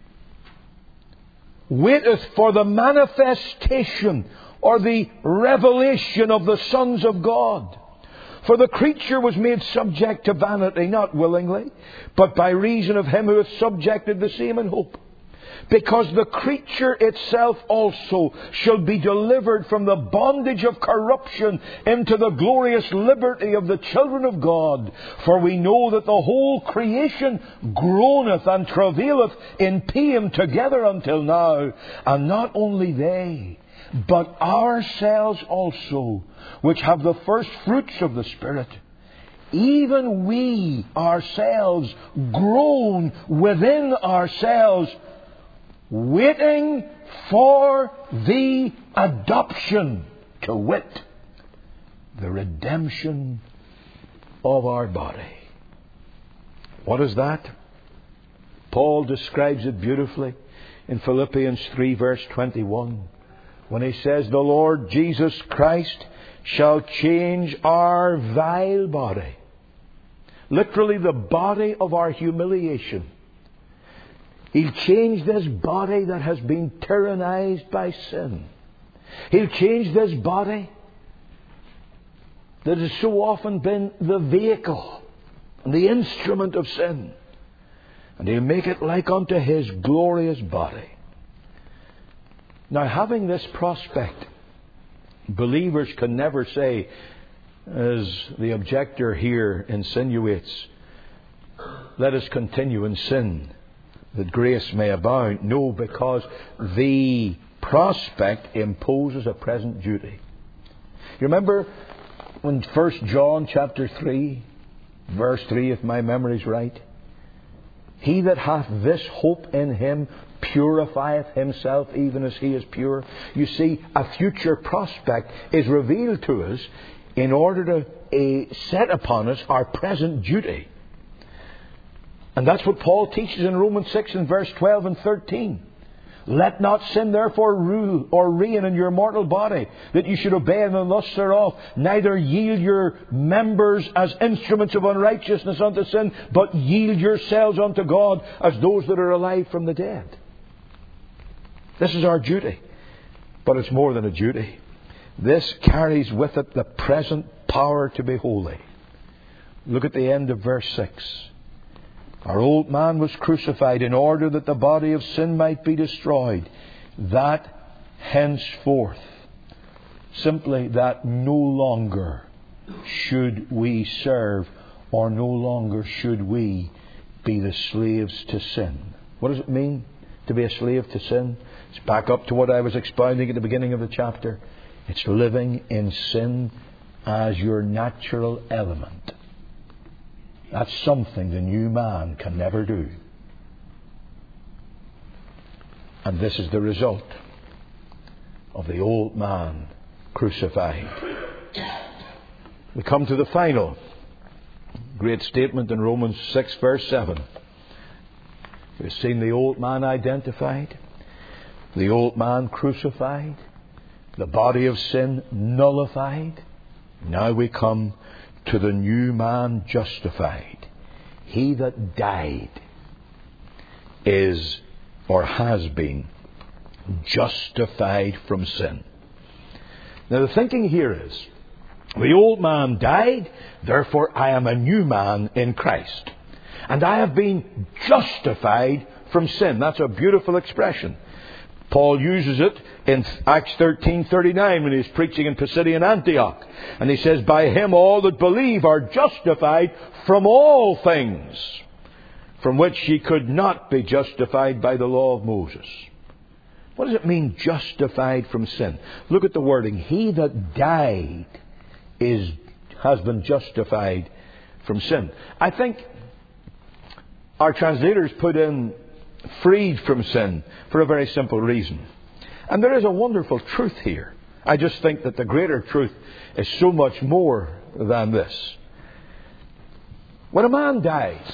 Waiteth for the manifestation or the revelation of the sons of God. For the creature was made subject to vanity, not willingly, but by reason of him who hath subjected the same in hope. Because the creature itself also shall be delivered from the bondage of corruption into the glorious liberty of the children of God. For we know that the whole creation groaneth and travaileth in pain together until now. And not only they, but ourselves also, which have the first fruits of the Spirit, even we ourselves groan within ourselves, waiting for the adoption, to wit, the redemption of our body. What is that? Paul describes it beautifully in Philippians three verse twenty-one, when he says, the Lord Jesus Christ shall change our vile body. Literally the body of our humiliation. He'll change this body that has been tyrannized by sin. He'll change this body that has so often been the vehicle and the instrument of sin. And He'll make it like unto His glorious body. Now, having this prospect, believers can never say, as the objector here insinuates, let us continue in sin, that grace may abound. No, because the prospect imposes a present duty. You remember when First John chapter three, verse three, if my memory is right, he that hath this hope in Him purifieth himself even as He is pure. You see, a future prospect is revealed to us in order to uh, set upon us our present duty. And that's what Paul teaches in Romans six and verse twelve and thirteen. Let not sin therefore rule or reign in your mortal body, that you should obey in the lusts thereof. Neither yield your members as instruments of unrighteousness unto sin, but yield yourselves unto God as those that are alive from the dead. This is our duty. But it's more than a duty. This carries with it the present power to be holy. Look at the end of verse six. Our old man was crucified in order that the body of sin might be destroyed, that henceforth, simply that no longer should we serve, or no longer should we be the slaves to sin. What does it mean to be a slave to sin? It's back up to what I was expounding at the beginning of the chapter. It's living in sin as your natural element. That's something the new man can never do. And this is the result of the old man crucified. We come to the final great statement in Romans six verse seven. We've seen the old man identified, the old man crucified, the body of sin nullified. Now we come to the new man justified. He that died is or has been justified from sin. Now the thinking here is, the old man died, therefore I am a new man in Christ. And I have been justified from sin. That's a beautiful expression. Paul uses it in Acts thirteen thirty-nine when he's preaching in Pisidian Antioch. And he says, by Him all that believe are justified from all things from which ye could not be justified by the law of Moses. What does it mean, justified from sin? Look at the wording. He that died is has been justified from sin. I think our translators put in freed from sin for a very simple reason. And there is a wonderful truth here. I just think that the greater truth is so much more than this. When a man dies,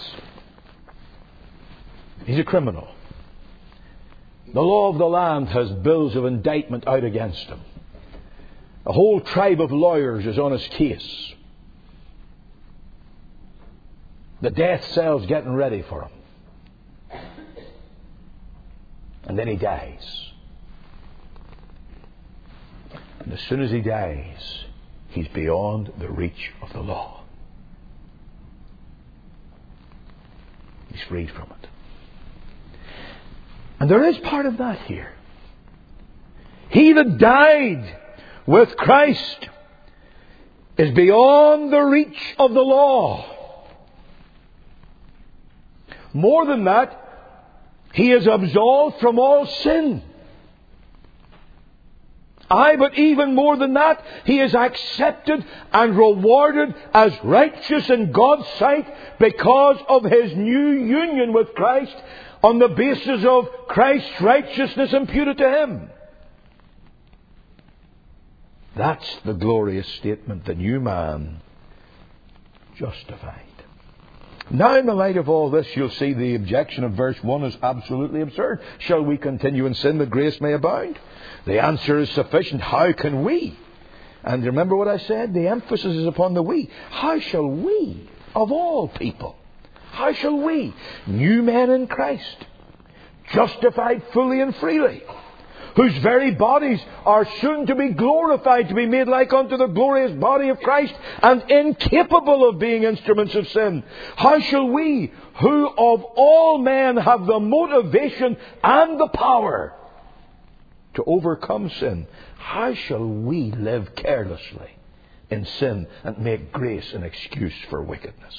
he's a criminal. The law of the land has bills of indictment out against him. A whole tribe of lawyers is on his case. The death cell's getting ready for him. And then he dies. And as soon as he dies, he's beyond the reach of the law. He's freed from it. And there is part of that here. He that died with Christ is beyond the reach of the law. More than that, he is absolved from all sin. Aye, but even more than that, he is accepted and rewarded as righteous in God's sight because of his new union with Christ on the basis of Christ's righteousness imputed to him. That's the glorious statement, the new man justified. Now, in the light of all this, you'll see the objection of verse one is absolutely absurd. Shall we continue in sin that grace may abound? The answer is sufficient. How can we? And remember what I said? The emphasis is upon the we. How shall we, of all people, how shall we, new men in Christ, justified fully and freely, whose very bodies are soon to be glorified, to be made like unto the glorious body of Christ, and incapable of being instruments of sin. How shall we, who of all men have the motivation and the power to overcome sin, how shall we live carelessly in sin and make grace an excuse for wickedness?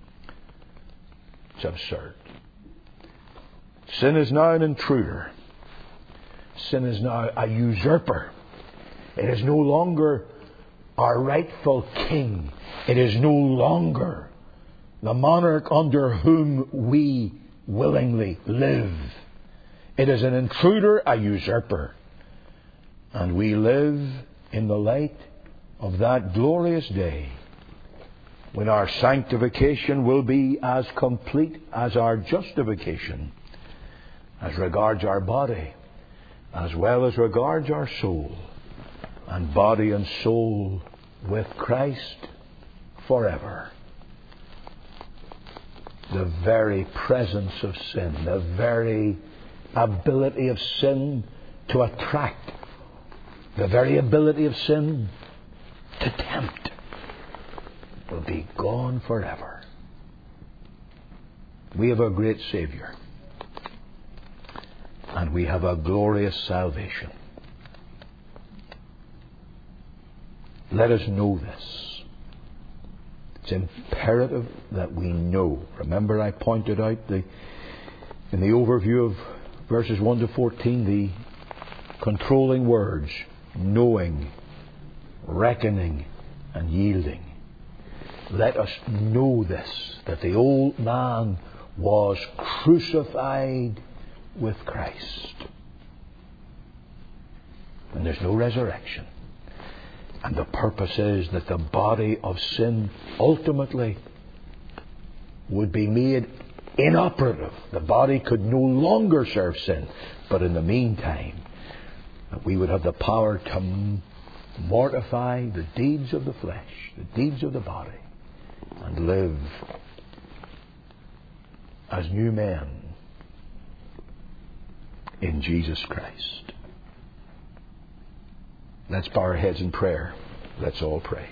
It's absurd. Sin is now an intruder. Sin is now a usurper. It is no longer our rightful king. It is no longer the monarch under whom we willingly live. It is an intruder, a usurper. And we live in the light of that glorious day when our sanctification will be as complete as our justification as regards our body, as well as regards our soul, and body and soul with Christ forever. The very presence of sin, the very ability of sin to attract, the very ability of sin to tempt, will be gone forever. We have a great Saviour. And we have a glorious salvation. Let us know this. It's imperative that we know. Remember, I pointed out the, in the overview of verses one to fourteen, the controlling words: knowing, reckoning, and yielding. Let us know this, that the old man was crucified with Christ. And there's no resurrection. And the purpose is that the body of sin ultimately would be made inoperative. The body could no longer serve sin. But in the meantime, that we would have the power to mortify the deeds of the flesh, the deeds of the body, and live as new men in Jesus Christ. Let's bow our heads in prayer. Let's all pray.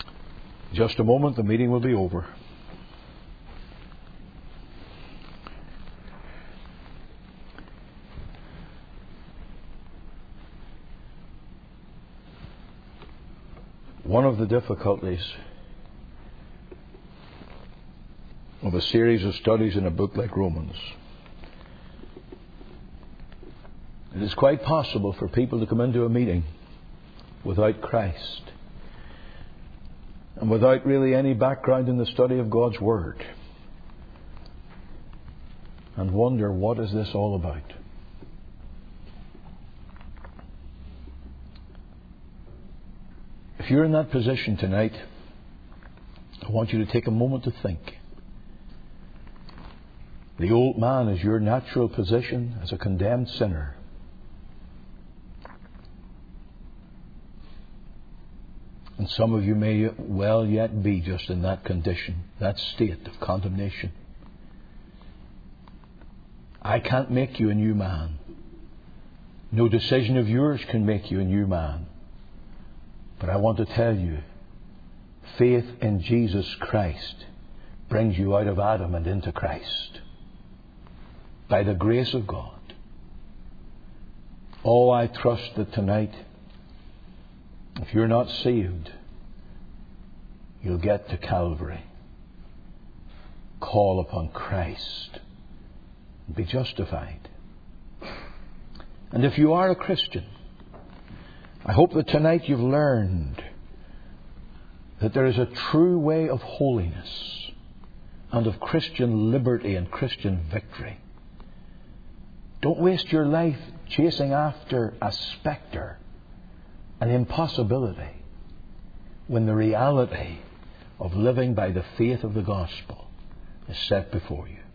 Just a moment, the meeting will be over. One of the difficulties of a series of studies in a book like Romans, it is quite possible for people to come into a meeting without Christ and without really any background in the study of God's Word and wonder, what is this all about? If you're in that position tonight, I want you to take a moment to think. The old man is your natural position as a condemned sinner. And some of you may well yet be just in that condition, that state of condemnation. I can't make you a new man. No decision of yours can make you a new man. But I want to tell you, faith in Jesus Christ brings you out of Adam and into Christ. By the grace of God. Oh, I trust that tonight, if you're not saved, you'll get to Calvary. Call upon Christ and be justified. And if you are a Christian, I hope that tonight you've learned that there is a true way of holiness and of Christian liberty and Christian victory. Don't waste your life chasing after a spectre, an impossibility, when the reality of living by the faith of the gospel is set before you.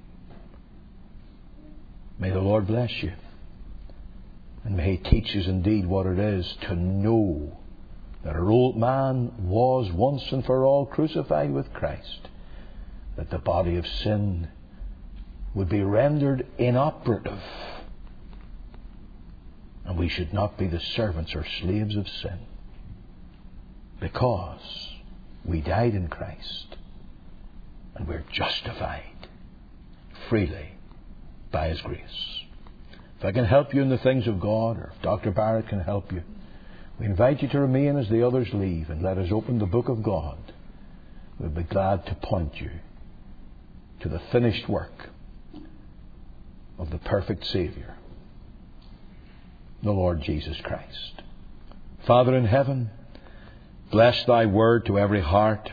May the Lord bless you. And may He teach us indeed what it is to know that our old man was once and for all crucified with Christ, that the body of sin would be rendered inoperative, and we should not be the servants or slaves of sin, because we died in Christ and we're justified freely by His grace. If I can help you in the things of God, or if Doctor Barrett can help you, we invite you to remain as the others leave and let us open the book of God. We'll be glad to point you to the finished work of the perfect Saviour, the Lord Jesus Christ. Father in heaven, bless Thy word to every heart.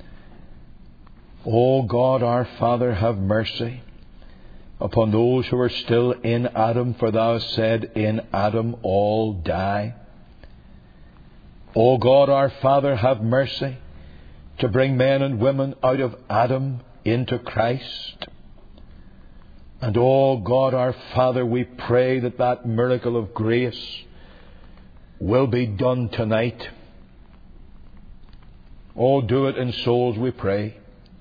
O God our Father, have mercy upon those who are still in Adam, for Thou hast said, in Adam all die. O God our Father, have mercy to bring men and women out of Adam into Christ. And O God our Father, we pray that that miracle of grace will be done tonight. Oh, do it in souls, we pray.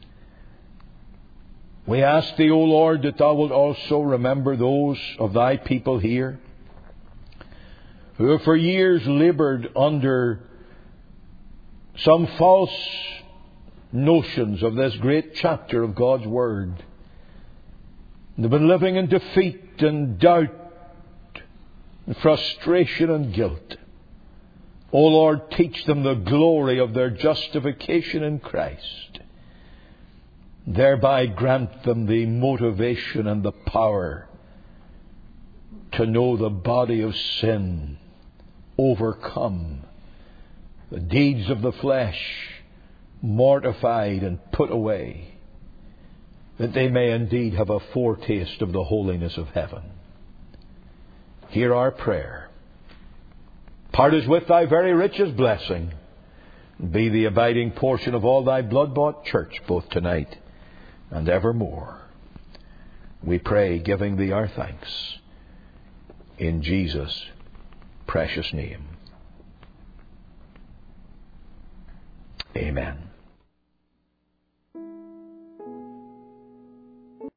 We ask Thee, O Lord, that Thou wilt also remember those of Thy people here who have for years laboured under some false notions of this great chapter of God's Word. They've been living in defeat and doubt and frustration and guilt. O Lord, teach them the glory of their justification in Christ. Thereby grant them the motivation and the power to know the body of sin, overcome, the deeds of the flesh mortified and put away, that they may indeed have a foretaste of the holiness of heaven. Hear our prayer. Part us with Thy very richest blessing. Be the abiding portion of all Thy blood-bought church, both tonight and evermore. We pray, giving Thee our thanks, in Jesus' precious name. Amen.